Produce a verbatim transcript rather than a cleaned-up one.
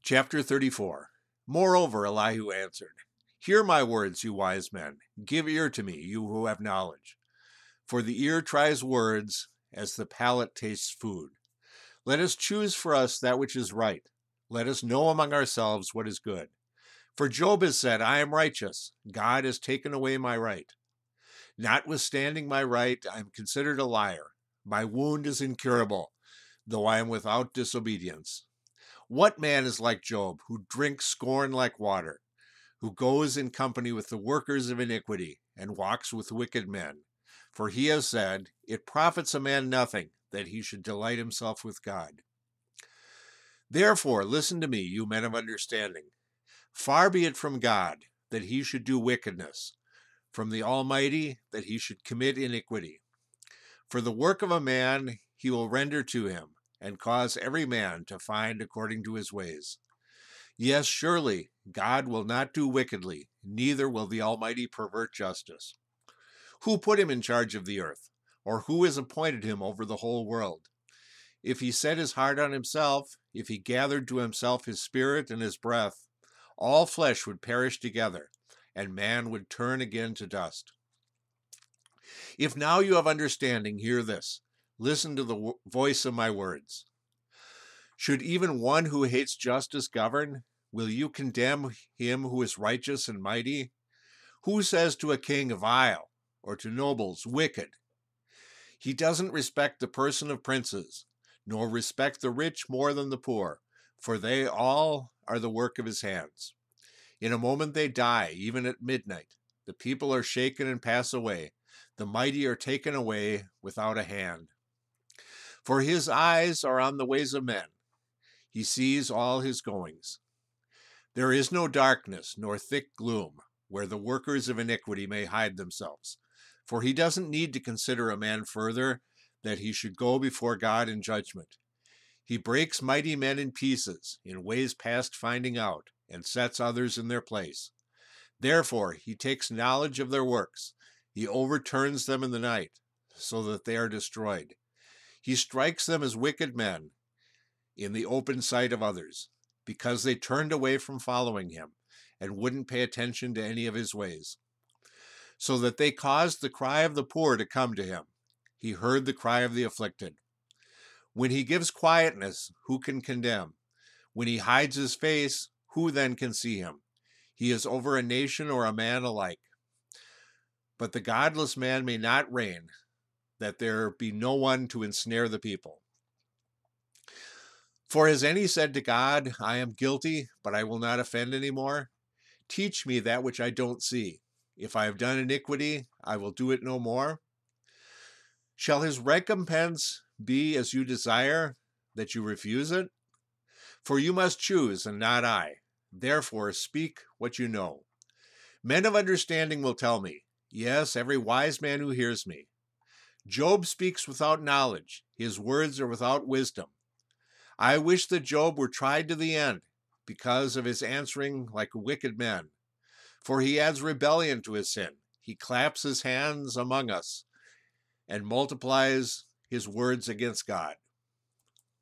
Chapter thirty-four. Moreover, Elihu answered, Hear my words, you wise men. Give ear to me, you who have knowledge. For the ear tries words, as the palate tastes food. Let us choose for us that which is right. Let us know among ourselves what is good. For Job has said, I am righteous. God has taken away my right. Notwithstanding my right, I am considered a liar. My wound is incurable, though I am without disobedience. What man is like Job, who drinks scorn like water, who goes in company with the workers of iniquity, and walks with wicked men? For he has said, It profits a man nothing, that he should delight himself with God. Therefore, listen to me, you men of understanding. Far be it from God, that he should do wickedness, from the Almighty, that he should commit iniquity. For the work of a man he will render to him, and cause every man to find according to his ways. Yes, surely, God will not do wickedly, neither will the Almighty pervert justice. Who put him in charge of the earth, or who has appointed him over the whole world? If he set his heart on himself, if he gathered to himself his spirit and his breath, all flesh would perish together, and man would turn again to dust. If now you have understanding, hear this. Listen to the w- voice of my words. Should even one who hates justice govern? Will you condemn him who is righteous and mighty? Who says to a king, vile, or to nobles, wicked? He doesn't respect the person of princes, nor respect the rich more than the poor, for they all are the work of his hands. In a moment they die, even at midnight. The people are shaken and pass away. The mighty are taken away without a hand. For his eyes are on the ways of men. He sees all his goings. There is no darkness, nor thick gloom, where the workers of iniquity may hide themselves. For he doesn't need to consider a man further, that he should go before God in judgment. He breaks mighty men in pieces, in ways past finding out, and sets others in their place. Therefore he takes knowledge of their works. He overturns them in the night, so that they are destroyed. He strikes them as wicked men in the open sight of others, because they turned away from following him and wouldn't pay attention to any of his ways. So that they caused the cry of the poor to come to him. He heard the cry of the afflicted. When he gives quietness, who can condemn? When he hides his face, who then can see him? He is over a nation or a man alike. But the godless man may not reign, that there be no one to ensnare the people. For has any said to God, I am guilty, but I will not offend any more? Teach me that which I don't see. If I have done iniquity, I will do it no more. Shall his recompense be as you desire, that you refuse it? For you must choose, and not I. Therefore speak what you know. Men of understanding will tell me, yes, every wise man who hears me. Job speaks without knowledge. His words are without wisdom. I wish that Job were tried to the end, because of his answering like a wicked man. For he adds rebellion to his sin. He claps his hands among us, and multiplies his words against God.